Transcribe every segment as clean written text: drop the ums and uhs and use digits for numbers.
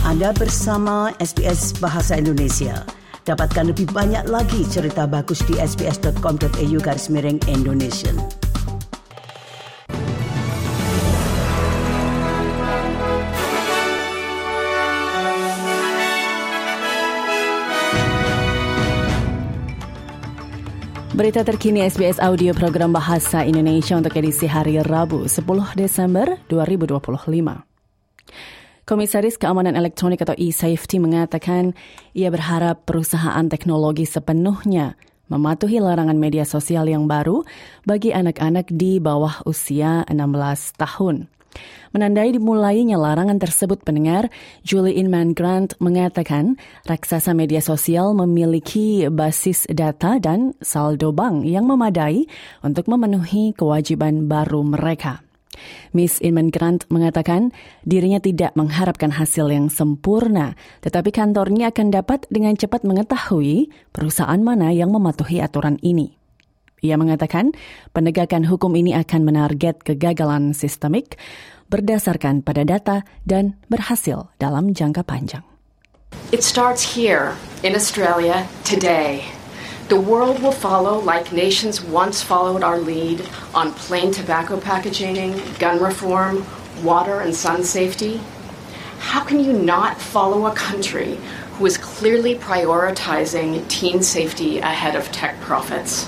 Anda bersama SBS Bahasa Indonesia. Dapatkan lebih banyak lagi cerita bagus di sbs.com.au/Indonesian. Berita terkini SBS Audio Program Bahasa Indonesia untuk edisi hari Rabu 10 Desember 2025. Komisaris Keamanan Elektronik atau e-Safety mengatakan ia berharap perusahaan teknologi sepenuhnya mematuhi larangan media sosial yang baru bagi anak-anak di bawah usia 16 tahun. Menandai dimulainya larangan tersebut, pendengar, Julie Inman Grant mengatakan raksasa media sosial memiliki basis data dan saldo bank yang memadai untuk memenuhi kewajiban baru mereka. Miss Inman Grant mengatakan dirinya tidak mengharapkan hasil yang sempurna, tetapi kantornya akan dapat dengan cepat mengetahui perusahaan mana yang mematuhi aturan ini. Ia mengatakan penegakan hukum ini akan menarget kegagalan sistemik berdasarkan pada data dan berhasil dalam jangka panjang. It starts here in Australia today. The world will follow like nations once followed our lead on plain tobacco packaging, gun reform, water and sun safety. How can you not follow a country who is clearly prioritizing teen safety ahead of tech profits?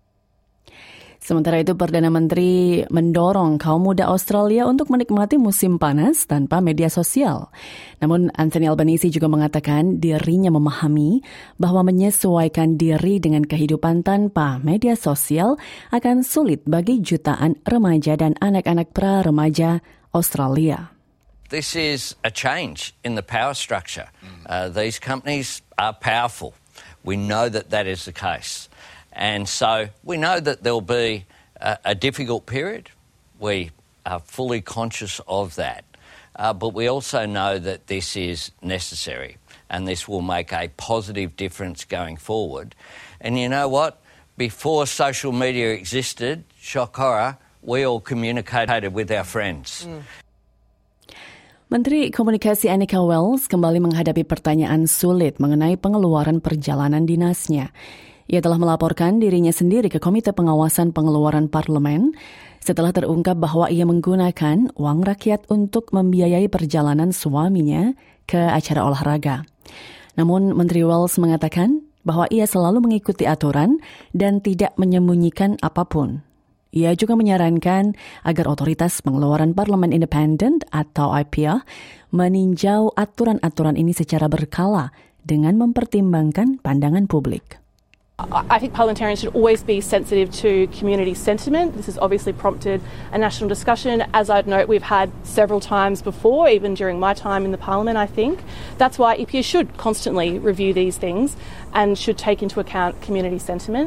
Sementara itu, Perdana Menteri mendorong kaum muda Australia untuk menikmati musim panas tanpa media sosial. Namun, Anthony Albanese juga mengatakan dirinya memahami bahwa menyesuaikan diri dengan kehidupan tanpa media sosial akan sulit bagi jutaan remaja dan anak-anak pra-remaja Australia. This is a change in the power structure. These companies are powerful. We know that is the case. And so we know that there'll be a difficult period. We are fully conscious of that. But we also know that this is necessary and this will make a positive difference going forward. And you know what? Before social media existed, shock horror, we all communicated with our friends. Menteri Komunikasi Annika Wells kembali menghadapi pertanyaan sulit mengenai pengeluaran perjalanan dinasnya. Ia telah melaporkan dirinya sendiri ke Komite Pengawasan Pengeluaran Parlemen setelah terungkap bahwa ia menggunakan uang rakyat untuk membiayai perjalanan suaminya ke acara olahraga. Namun, Menteri Wells mengatakan bahwa ia selalu mengikuti aturan dan tidak menyembunyikan apapun. Ia juga menyarankan agar Otoritas Pengeluaran Parlemen Independen atau IPA meninjau aturan-aturan ini secara berkala dengan mempertimbangkan pandangan publik. I think parliamentarians should always be sensitive to community sentiment. This has obviously prompted a national discussion. As I'd note, we've had several times before, even during my time in the parliament, I think. That's why EPA should constantly review these things and should take into account community sentiment.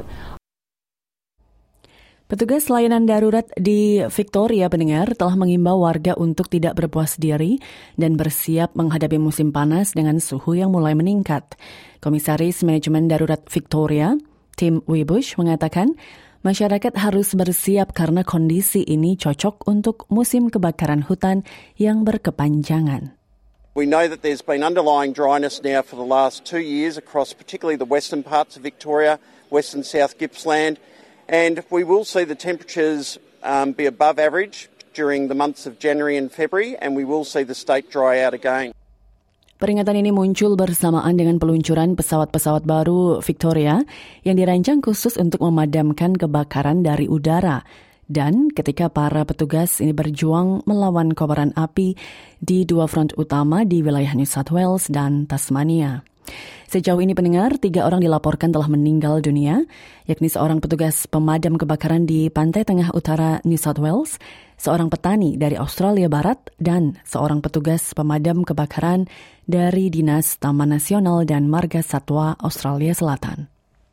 Petugas layanan darurat di Victoria, pendengar, telah mengimbau warga untuk tidak berpuas diri dan bersiap menghadapi musim panas dengan suhu yang mulai meningkat. Komisaris Manajemen Darurat Victoria, Tim Wibush, mengatakan masyarakat harus bersiap karena kondisi ini cocok untuk musim kebakaran hutan yang berkepanjangan. We know that there's been underlying dryness now for the last 2 years across particularly the western parts of Victoria, western South Gippsland. And we will see the temperatures be above average during the months of January and February, and we will see the state dry out again. Peringatan ini muncul bersamaan dengan peluncuran pesawat-pesawat baru Victoria yang dirancang khusus untuk memadamkan kebakaran dari udara. Dan ketika para petugas ini berjuang melawan kobaran api di 2 front utama di wilayah New South Wales dan Tasmania. Sejauh ini, pendengar, 3 orang dilaporkan telah meninggal dunia, yakni seorang petugas pemadam kebakaran di pantai tengah utara New South Wales, seorang petani dari Australia Barat, dan seorang petugas pemadam kebakaran dari Dinas Taman Nasional dan Marga Satwa Australia Selatan.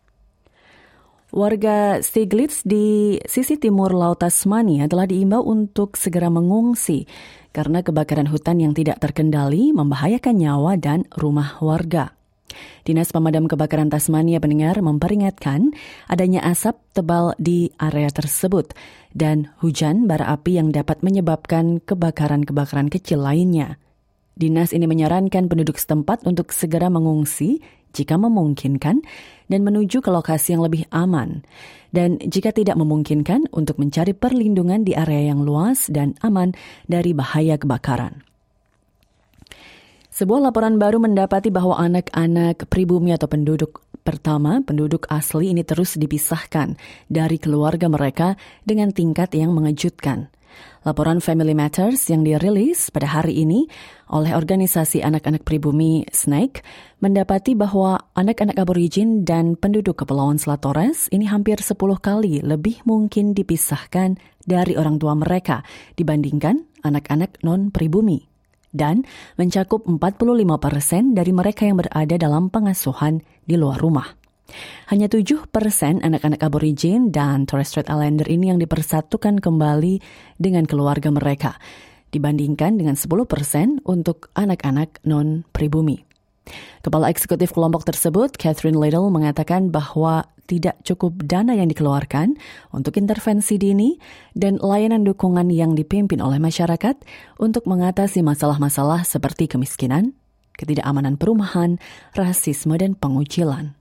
Warga Stieglitz di sisi timur Laut Tasmania telah diimbau untuk segera mengungsi karena kebakaran hutan yang tidak terkendali membahayakan nyawa dan rumah warga. Dinas Pemadam Kebakaran Tasmania, pendengar, memperingatkan adanya asap tebal di area tersebut dan hujan bara api yang dapat menyebabkan kebakaran-kebakaran kecil lainnya. Dinas ini menyarankan penduduk setempat untuk segera mengungsi jika memungkinkan dan menuju ke lokasi yang lebih aman. Dan jika tidak memungkinkan, untuk mencari perlindungan di area yang luas dan aman dari bahaya kebakaran. Sebuah laporan baru mendapati bahwa anak-anak pribumi atau penduduk asli ini terus dipisahkan dari keluarga mereka dengan tingkat yang mengejutkan. Laporan Family Matters yang dirilis pada hari ini oleh organisasi anak-anak pribumi SNAIC mendapati bahwa anak-anak aborigin dan penduduk Kepulauan Selat Torres ini hampir 10 kali lebih mungkin dipisahkan dari orang tua mereka dibandingkan anak-anak non-pribumi. Dan mencakup 45% dari mereka yang berada dalam pengasuhan di luar rumah. Hanya 7% anak-anak aborigin dan Torres Strait Islander ini yang dipersatukan kembali dengan keluarga mereka, dibandingkan dengan 10% untuk anak-anak non-pribumi. Kepala eksekutif kelompok tersebut, Catherine Liddle, mengatakan bahwa tidak cukup dana yang dikeluarkan untuk intervensi dini dan layanan dukungan yang dipimpin oleh masyarakat untuk mengatasi masalah-masalah seperti kemiskinan, ketidakamanan perumahan, rasisme, dan pengucilan.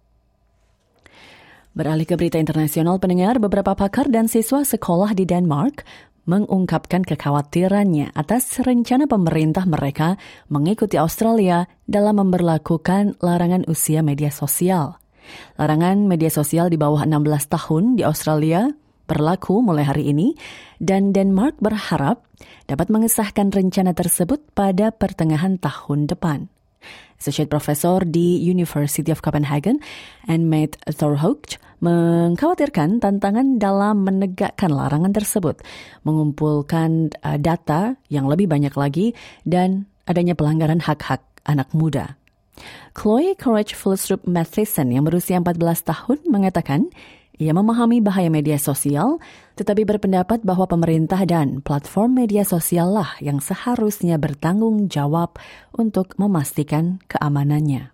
Beralih ke berita internasional, pendengar, beberapa pakar dan siswa sekolah di Denmark mengungkapkan kekhawatirannya atas rencana pemerintah mereka mengikuti Australia dalam memberlakukan larangan usia media sosial. Larangan media sosial di bawah 16 tahun di Australia berlaku mulai hari ini dan Denmark berharap dapat mengesahkan rencana tersebut pada pertengahan tahun depan. Associate Professor di University of Copenhagen, Anne-Mette Thorhoek, mengkhawatirkan tantangan dalam menegakkan larangan tersebut, mengumpulkan data yang lebih banyak lagi, dan adanya pelanggaran hak-hak anak muda. Chloe Courage Fulstrup Matheson yang berusia 14 tahun mengatakan ia memahami bahaya media sosial, tetapi berpendapat bahwa pemerintah dan platform media sosial lah yang seharusnya bertanggung jawab untuk memastikan keamanannya.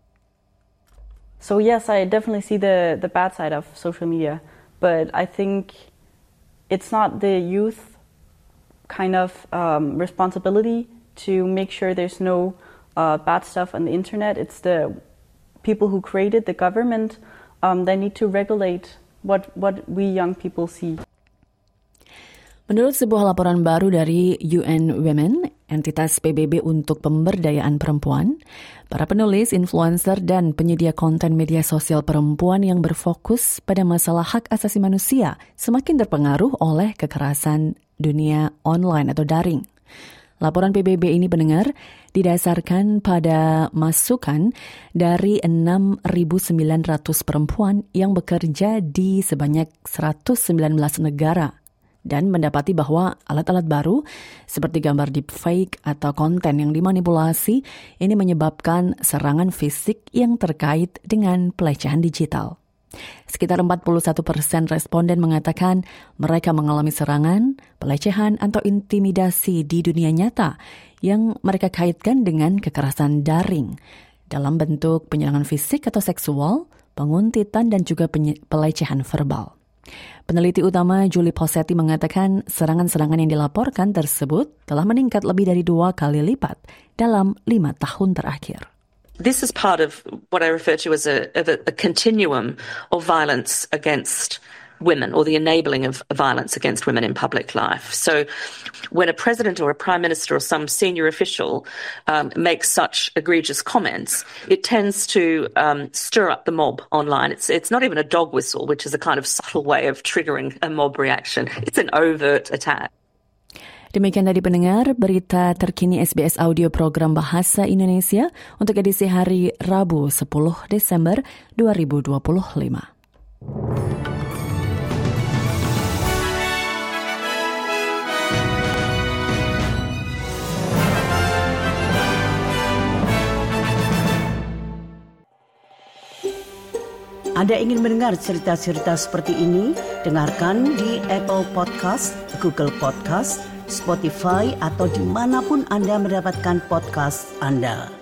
So yes, I definitely see the bad side of social media, but I think it's not the youth kind of responsibility to make sure there's no bad stuff on the internet. It's the people who created the government. They need to regulate what we young people see. Menurut sebuah laporan baru dari UN Women, entitas PBB untuk pemberdayaan perempuan, para penulis, influencer, dan penyedia konten media sosial perempuan yang berfokus pada masalah hak asasi manusia semakin terpengaruh oleh kekerasan dunia online atau daring. Laporan PBB ini pendengar didasarkan pada masukan dari 6.900 perempuan yang bekerja di sebanyak 119 negara dan mendapati bahwa alat-alat baru seperti gambar deepfake atau konten yang dimanipulasi ini menyebabkan serangan fisik yang terkait dengan pelecehan digital. Sekitar 41% responden mengatakan mereka mengalami serangan, pelecehan, atau intimidasi di dunia nyata yang mereka kaitkan dengan kekerasan daring dalam bentuk penyerangan fisik atau seksual, penguntitan, dan juga pelecehan verbal. Peneliti utama Julie Posetti mengatakan serangan-serangan yang dilaporkan tersebut telah meningkat lebih dari 2 kali lipat dalam 5 tahun terakhir. This is part of what I refer to as a continuum of violence against women, or the enabling of violence against women in public life. So when a president or a prime minister or some senior official makes such egregious comments, it tends to stir up the mob online. It's not even a dog whistle, which is a kind of subtle way of triggering a mob reaction. It's an overt attack. Demikian tadi pendengar berita terkini SBS Audio Program Bahasa Indonesia untuk edisi hari Rabu 10 Desember 2025. Anda ingin mendengar cerita-cerita seperti ini? Dengarkan di Apple Podcast, Google Podcast, Spotify, atau dimanapun Anda mendapatkan podcast Anda.